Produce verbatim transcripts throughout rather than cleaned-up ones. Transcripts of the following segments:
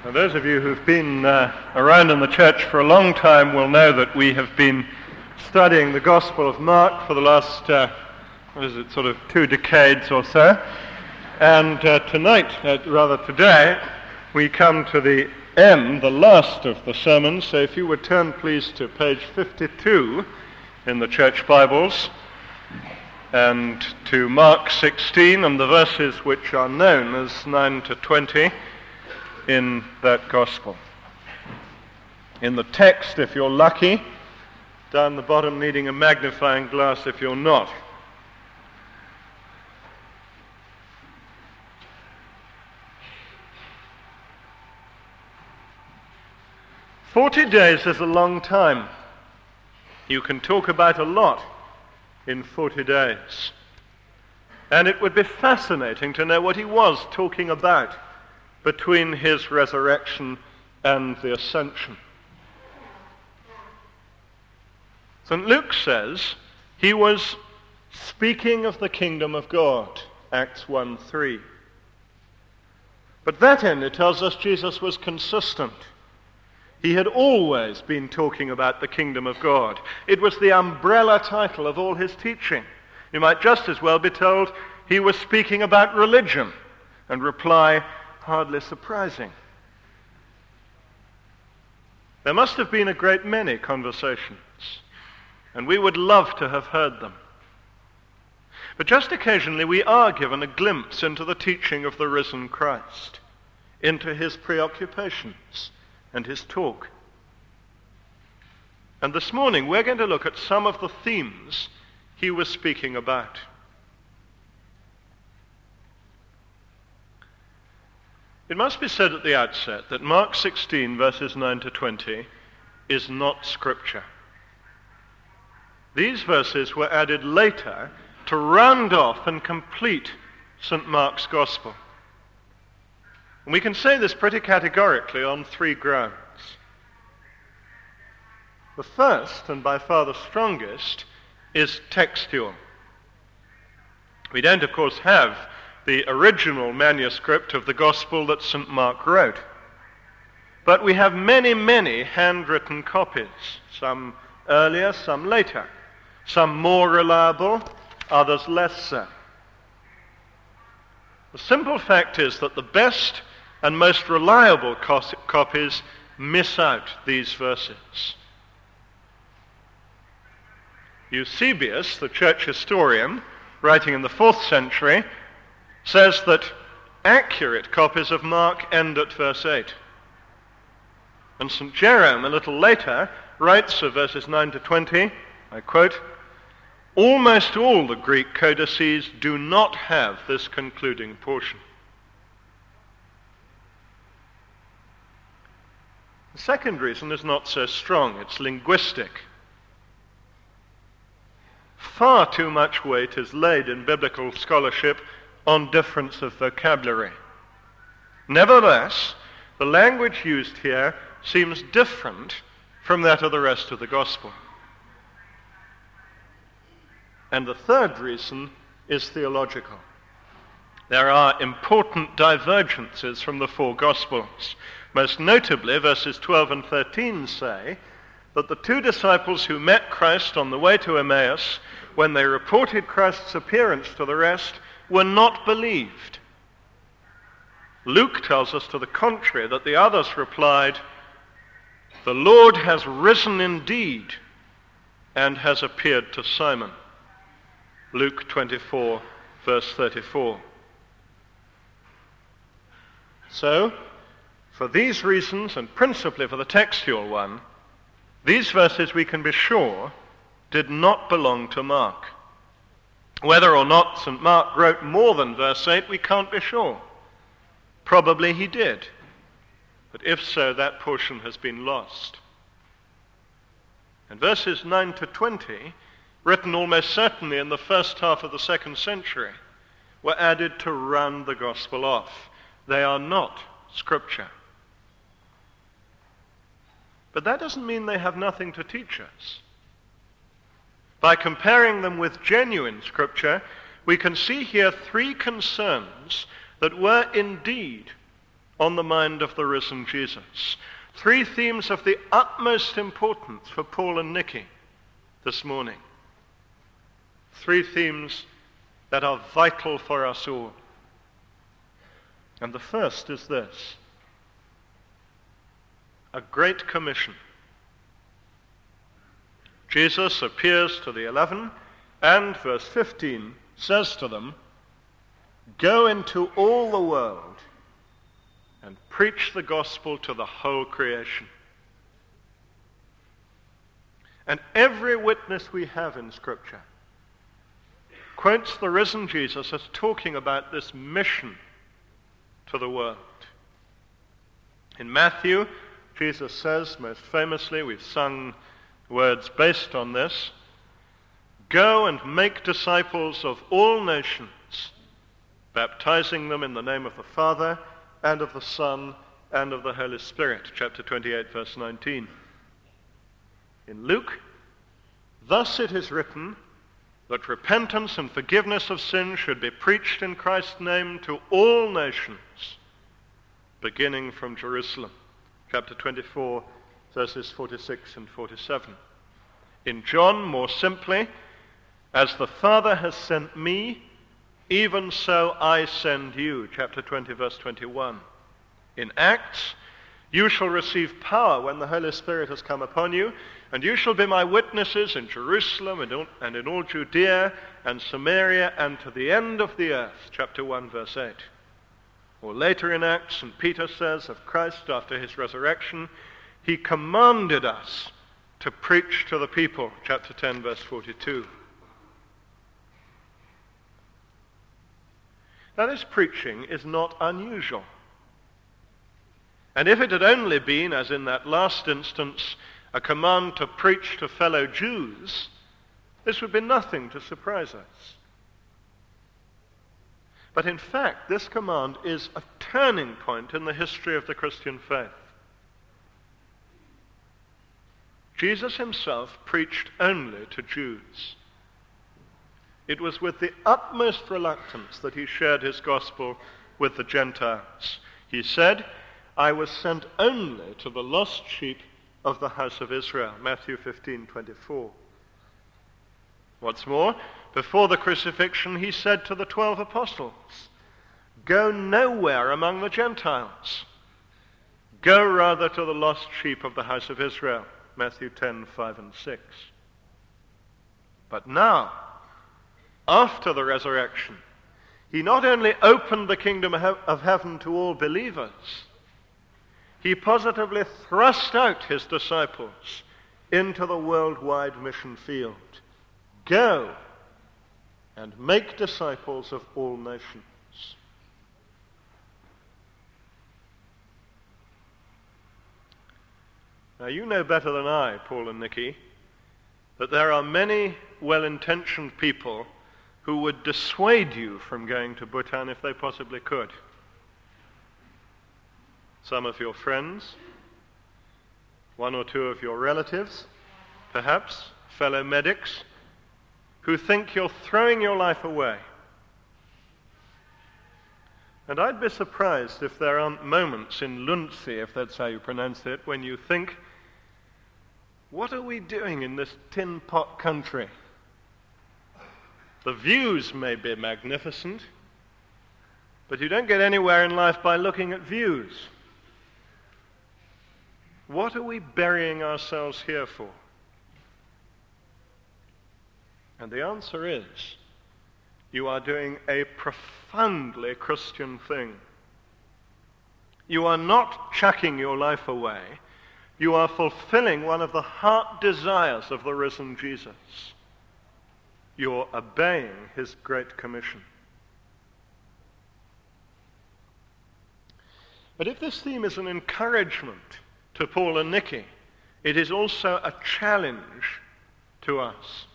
Now, those of you who've been uh, around in the church for a long time will know that we have been studying the Gospel of Mark for the last, uh, what is it, sort of two decades or so. And uh, tonight, uh, rather today, we come to the end, the last of the sermon. So if you would turn please to page fifty-two in the church Bibles, and to Mark sixteen and the verses which are known as nine to twenty in that gospel. In the text, if you're lucky, down the bottom needing a magnifying glass if you're not. Forty days is a long time. You can talk about a lot in forty days. And it would be fascinating to know what he was talking about between his resurrection and the ascension. Saint Luke says he was speaking of the kingdom of God, Acts one three. But that only tells us Jesus was consistent. He had always been talking about the kingdom of God. It was the umbrella title of all his teaching. You might just as well be told he was speaking about religion, and reply, hardly surprising. There must have been a great many conversations, and we would love to have heard them. But just occasionally we are given a glimpse into the teaching of the risen Christ, into his preoccupations and his talk. And this morning we're going to look at some of the themes he was speaking about. It must be said at the outset that Mark sixteen, verses nine to twenty, is not Scripture. These verses were added later to round off and complete Saint Mark's Gospel. And we can say this pretty categorically on three grounds. The first, and by far the strongest, is textual. We don't, of course, have the original manuscript of the Gospel that Saint Mark wrote. But we have many, many handwritten copies, some earlier, some later, some more reliable, others less so. The simple fact is that the best and most reliable copies miss out these verses. Eusebius, the church historian, writing in the fourth century, says that accurate copies of Mark end at verse eight. And Saint Jerome, a little later, writes of verses nine to twenty, I quote, "Almost all the Greek codices do not have this concluding portion." The second reason is not so strong, it's linguistic. Far too much weight is laid in biblical scholarship on difference of vocabulary. Nevertheless, the language used here seems different from that of the rest of the Gospel. And the third reason is theological. There are important divergences from the four Gospels. Most notably, verses twelve and thirteen say that the two disciples who met Christ on the way to Emmaus, when they reported Christ's appearance to the rest, were not believed. Luke tells us to the contrary, that the others replied, "The Lord has risen indeed and has appeared to Simon." Luke twenty-four, verse thirty-four. So, for these reasons, and principally for the textual one, these verses, we can be sure, did not belong to Mark. Whether or not Saint Mark wrote more than verse eight, we can't be sure. Probably he did. But if so, that portion has been lost. And verses nine to twenty, written almost certainly in the first half of the second century, were added to round the gospel off. They are not Scripture. But that doesn't mean they have nothing to teach us. By comparing them with genuine Scripture, we can see here three concerns that were indeed on the mind of the risen Jesus. Three themes of the utmost importance for Paul and Nikki this morning. Three themes that are vital for us all. And the first is this: a great commission. Jesus appears to the eleven and, verse fifteen, says to them, "Go into all the world and preach the gospel to the whole creation." And every witness we have in Scripture quotes the risen Jesus as talking about this mission to the world. In Matthew, Jesus says, most famously, we've sung words based on this, "Go and make disciples of all nations, baptizing them in the name of the Father and of the Son and of the Holy Spirit," chapter twenty-eight, verse nineteen. In Luke, "Thus it is written that repentance and forgiveness of sin should be preached in Christ's name to all nations, beginning from Jerusalem," chapter twenty-four, verses forty-six and forty-seven. In John, more simply, "As the Father has sent me, even so I send you," chapter twenty, verse twenty-one. In Acts, "You shall receive power when the Holy Spirit has come upon you, and you shall be my witnesses in Jerusalem and, all, and in all Judea and Samaria and to the end of the earth," chapter one, verse eight. Or later in Acts, Saint Peter says of Christ after his resurrection, "He commanded us to preach to the people," chapter ten, verse forty-two. Now, this preaching is not unusual. And if it had only been, as in that last instance, a command to preach to fellow Jews, this would be nothing to surprise us. But in fact, this command is a turning point in the history of the Christian faith. Jesus himself preached only to Jews. It was with the utmost reluctance that he shared his gospel with the Gentiles. He said, "I was sent only to the lost sheep of the house of Israel," Matthew fifteen, twenty-four. What's more, before the crucifixion, he said to the twelve apostles, "Go nowhere among the Gentiles. Go rather to the lost sheep of the house of Israel," Matthew ten, five and six. But now, after the resurrection, he not only opened the kingdom of heaven to all believers, he positively thrust out his disciples into the worldwide mission field. Go and make disciples of all nations. Now, you know better than I, Paul and Nikki, that there are many well-intentioned people who would dissuade you from going to Bhutan if they possibly could. Some of your friends, one or two of your relatives, perhaps fellow medics, who think you're throwing your life away. And I'd be surprised if there aren't moments in Lunsi, if that's how you pronounce it, when you think, what are we doing in this tin pot country? The views may be magnificent, but you don't get anywhere in life by looking at views. What are we burying ourselves here for? And the answer is, you are doing a profoundly Christian thing. You are not chucking your life away. You are fulfilling one of the heart desires of the risen Jesus. You're obeying his great commission. But if this theme is an encouragement to Paul and Nikki, it is also a challenge to us.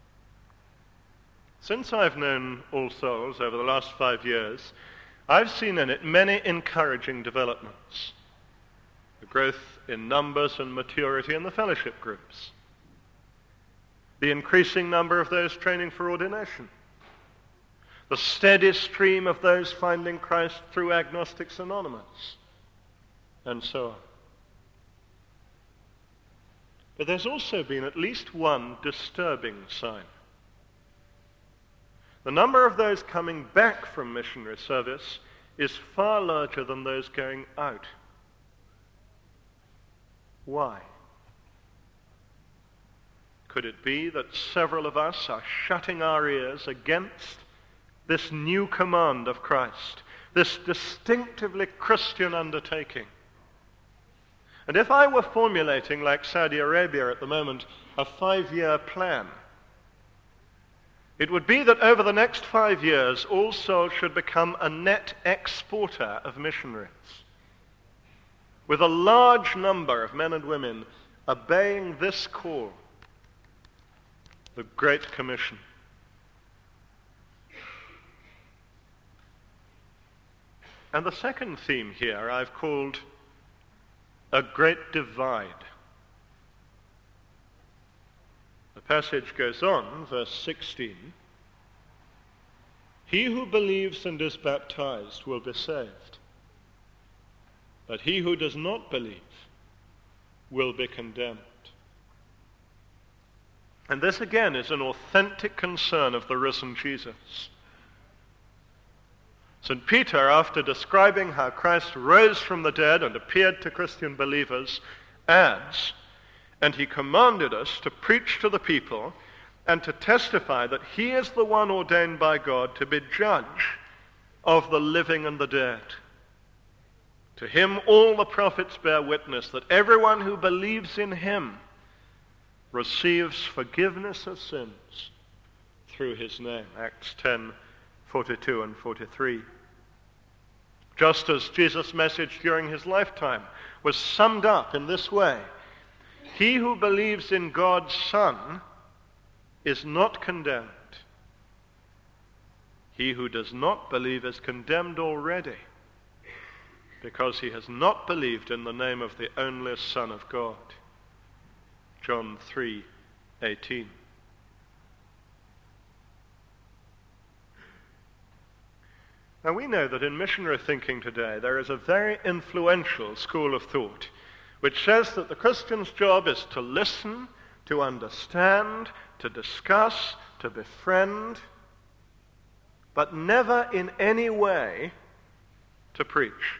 Since I've known All Souls over the last five years, I've seen in it many encouraging developments. The growth in numbers and maturity in the fellowship groups. The increasing number of those training for ordination. The steady stream of those finding Christ through Agnostics Anonymous. and so on. But there's also been at least one disturbing sign. The number of those coming back from missionary service is far larger than those going out. Why? Could it be that several of us are shutting our ears against this new command of Christ, this distinctively Christian undertaking? And if I were formulating, like Saudi Arabia at the moment, a five-year plan, it would be that over the next five years, All Souls should become a net exporter of missionaries, with a large number of men and women obeying this call, the Great Commission. And the second theme here I've called a great divide. The passage goes on, verse sixteen. He who believes and is baptized will be saved, but he who does not believe will be condemned. And this again is an authentic concern of the risen Jesus. Saint Peter, after describing how Christ rose from the dead and appeared to Christian believers, adds, and he commanded us to preach to the people and to testify that he is the one ordained by God to be judge of the living and the dead. To him all the prophets bear witness that everyone who believes in him receives forgiveness of sins through his name. Acts ten, forty-two and forty-three. Just as Jesus' message during his lifetime was summed up in this way, he who believes in God's Son is not condemned. He who does not believe is condemned already, because he has not believed in the name of the only Son of God. John three eighteen. Now we know that in missionary thinking today there is a very influential school of thought which says that the Christian's job is to listen, to understand, to discuss, to befriend, but never in any way to preach.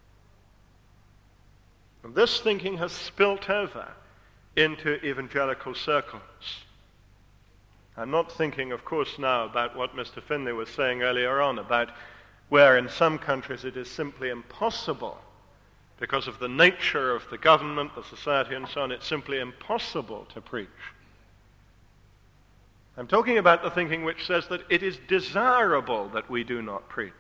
And this thinking has spilt over into evangelical circles. I'm not thinking, of course, now about what Mister Finley was saying earlier on about where in some countries it is simply impossible, because of the nature of the government, the society, and so on, it's simply impossible to preach. I'm talking about the thinking which says that it is desirable that we do not preach.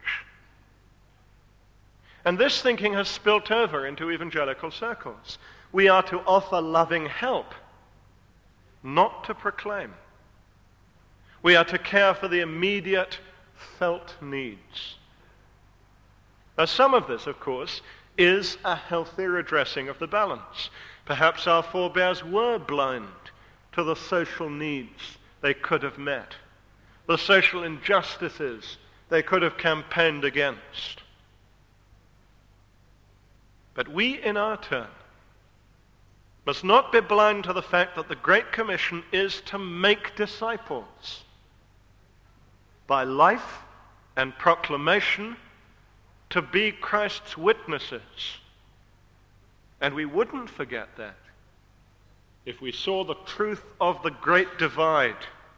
And this thinking has spilt over into evangelical circles. We are to offer loving help, not to proclaim. We are to care for the immediate felt needs. Now, some of this, of course, is a healthy redressing of the balance. Perhaps our forebears were blind to the social needs they could have met, the social injustices they could have campaigned against. But we, in our turn, must not be blind to the fact that the Great Commission is to make disciples by life and proclamation, to be Christ's witnesses. And we wouldn't forget that if we saw the truth of the great divide,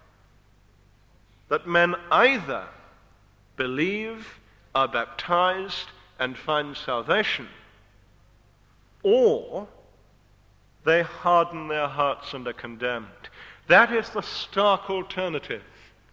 that men either believe, are baptized, and find salvation, or they harden their hearts and are condemned. That is the stark alternative.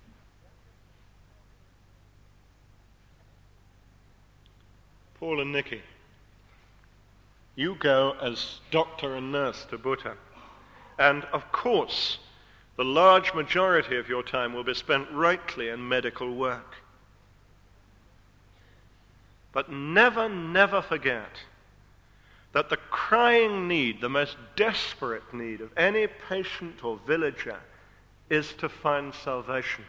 Paul and Nikki, you go as doctor and nurse to Bhutan. And of course, the large majority of your time will be spent rightly in medical work. But never, never forget that the crying need, the most desperate need of any patient or villager is to find salvation.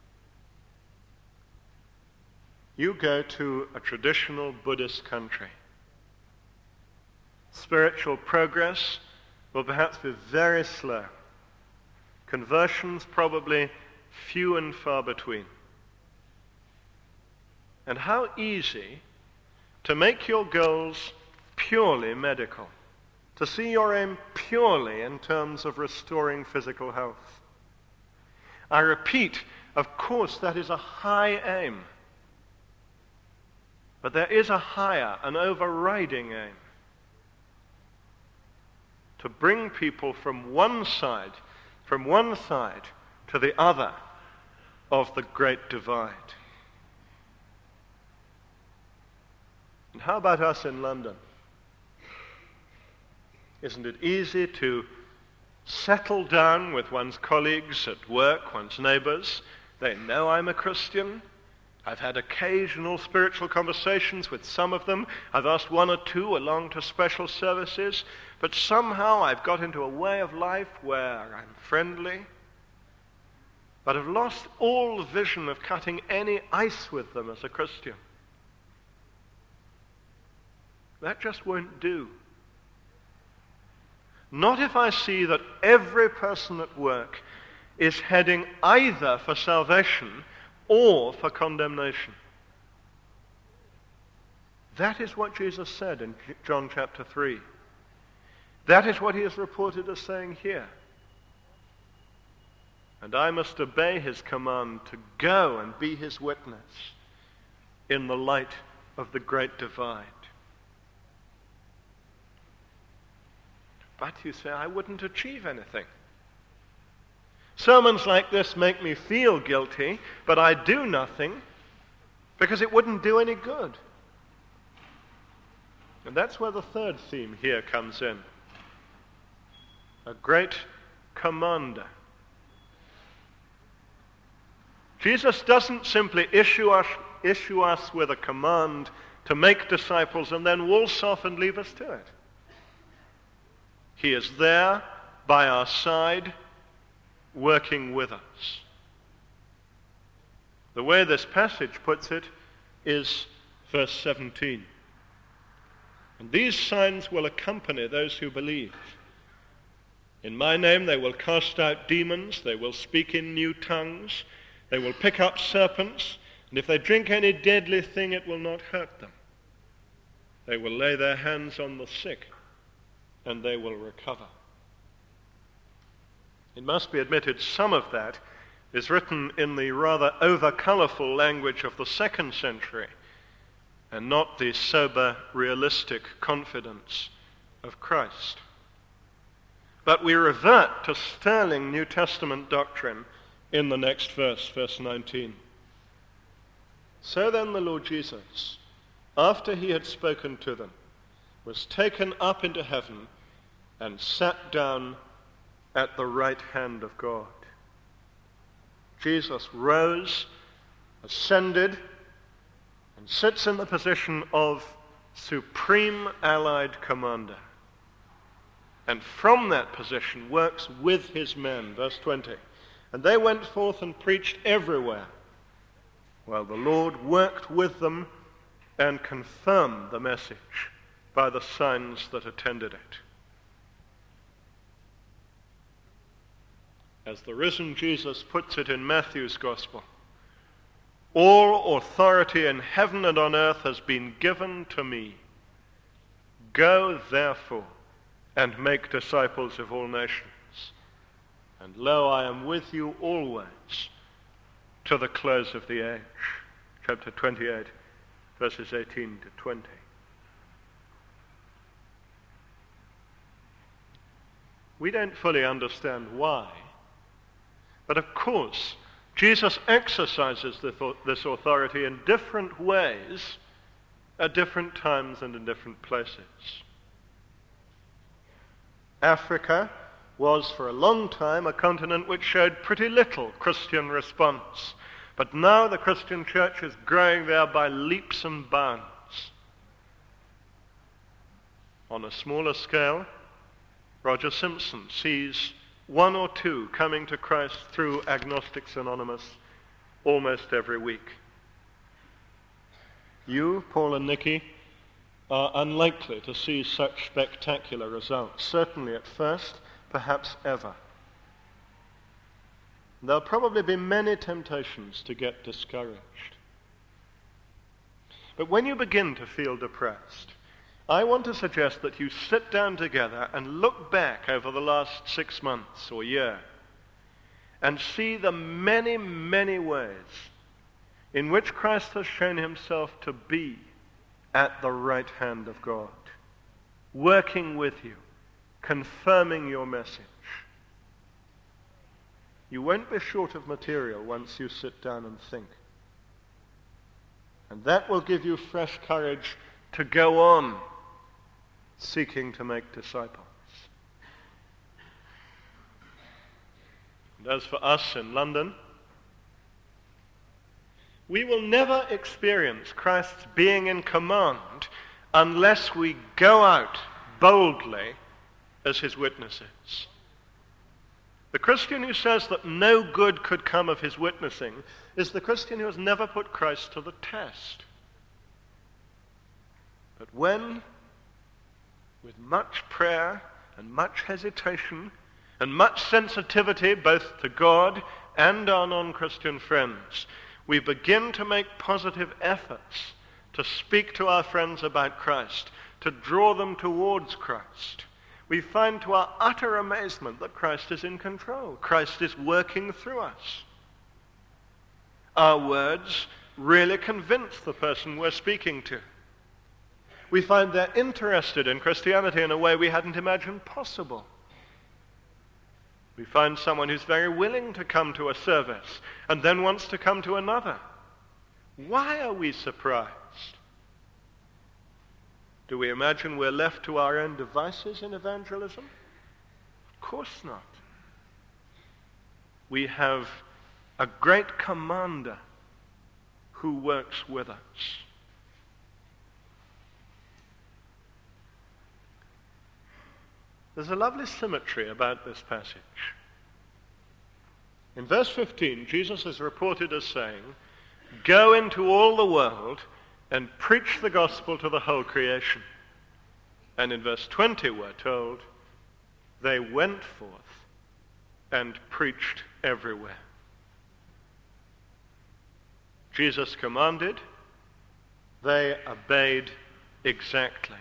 You go to a traditional Buddhist country, spiritual progress will perhaps be very slow. Conversions probably few and far between. And how easy to make your goals purely medical, to see your aim purely in terms of restoring physical health. I repeat, of course, that is a high aim. But there is a higher, an overriding aim. To bring people from one side, from one side to the other of the great divide. And how about us in London? Isn't it easy to settle down with one's colleagues at work, one's neighbors? They know I'm a Christian. I've had occasional spiritual conversations with some of them. I've asked one or two along to special services. But somehow I've got into a way of life where I'm friendly, but have lost all vision of cutting any ice with them as a Christian. That just won't do. Not if I see that every person at work is heading either for salvation or for condemnation. That is what Jesus said in John chapter three. That is what he is reported as saying here. And I must obey his command to go and be his witness in the light of the great divide. But you say, I wouldn't achieve anything. Sermons like this make me feel guilty, but I do nothing because it wouldn't do any good. And that's where the third theme here comes in. A great commander. Jesus doesn't simply issue us, issue us with a command to make disciples and then waltz off and leave us to it. He is there by our side, working with us. The way this passage puts it is verse seventeen. And these signs will accompany those who believe. In my name they will cast out demons, they will speak in new tongues, they will pick up serpents, and if they drink any deadly thing, it will not hurt them. They will lay their hands on the sick, and they will recover. It must be admitted some of that is written in the rather over-colorful language of the second century, and not the sober, realistic confidence of Christ. But we revert to sterling New Testament doctrine in the next verse, verse nineteen. So then the Lord Jesus, after he had spoken to them, was taken up into heaven and sat down at the right hand of God. Jesus rose, ascended, and sits in the position of supreme allied commander. And from that position works with his men. Verse twenty. And they went forth and preached everywhere, while the Lord worked with them and confirmed the message by the signs that attended it. As the risen Jesus puts it in Matthew's Gospel, all authority in heaven and on earth has been given to me. Go, therefore, and make disciples of all nations. And lo, I am with you always to the close of the age. Chapter twenty-eight, verses eighteen to twenty. We don't fully understand why. But of course, Jesus exercises this authority in different ways at different times and in different places. Africa was for a long time a continent which showed pretty little Christian response. But now the Christian church is growing there by leaps and bounds. On a smaller scale, Roger Simpson sees one or two coming to Christ through Agnostics Anonymous almost every week. You, Paul and Nikki, are unlikely to see such spectacular results, certainly at first, perhaps ever. There'll probably be many temptations to get discouraged. But when you begin to feel depressed, I want to suggest that you sit down together and look back over the last six months or year and see the many, many ways in which Christ has shown himself to be at the right hand of God, working with you, confirming your message. You won't be short of material once you sit down and think. And that will give you fresh courage to go on seeking to make disciples. And as for us in London, we will never experience Christ's being in command unless we go out boldly as his witnesses. The Christian who says that no good could come of his witnessing is the Christian who has never put Christ to the test. But when, with much prayer and much hesitation and much sensitivity both to God and our non-Christian friends, we begin to make positive efforts to speak to our friends about Christ, to draw them towards Christ, we find to our utter amazement that Christ is in control. Christ is working through us. Our words really convince the person we're speaking to. We find they're interested in Christianity in a way we hadn't imagined possible. We find someone who's very willing to come to a service and then wants to come to another. Why are we surprised? Do we imagine we're left to our own devices in evangelism? Of course not. We have a great commander who works with us. There's a lovely symmetry about this passage. In verse fifteen, Jesus is reported as saying, "Go into all the world and preach the gospel to the whole creation." And in verse twenty we're told, they went forth and preached everywhere. Jesus commanded, they obeyed exactly.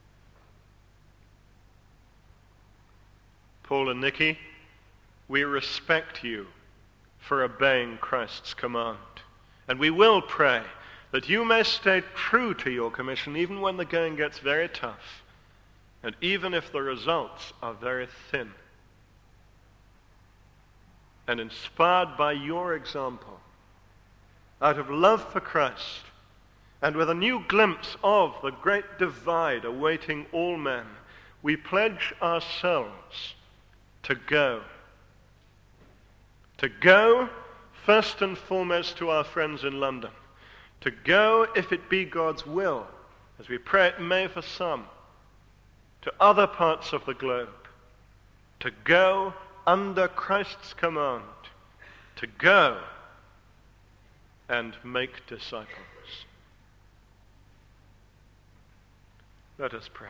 Paul and Nikki, we respect you for obeying Christ's command. And we will pray that you may stay true to your commission even when the going gets very tough, and even if the results are very thin. And inspired by your example, out of love for Christ, and with a new glimpse of the great divide awaiting all men, we pledge ourselves to go. To go first and foremost to our friends in London. To go, if it be God's will, as we pray it may for some, to other parts of the globe. To go under Christ's command. To go and make disciples. Let us pray.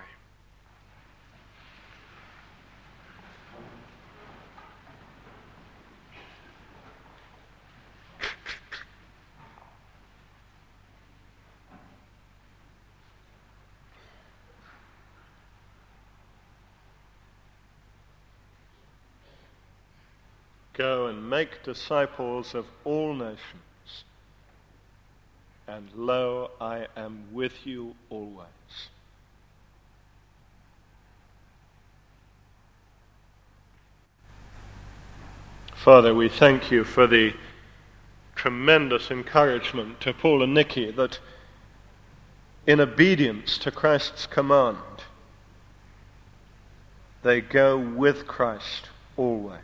Go and make disciples of all nations, and lo, I am with you always. Father, we thank you for the tremendous encouragement to Paul and Nikki that in obedience to Christ's command, they go with Christ always.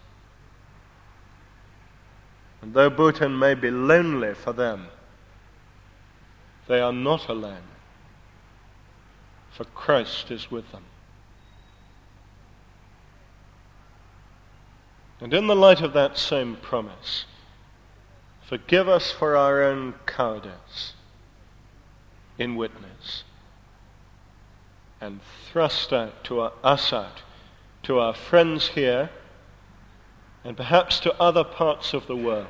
And though Bhutan may be lonely for them, they are not alone, for Christ is with them. And in the light of that same promise, forgive us for our own cowardice in witness. and thrust out to our, us out to our friends here and perhaps to other parts of the world,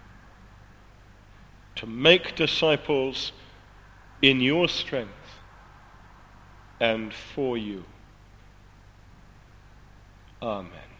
to make disciples in your strength and for you. Amen.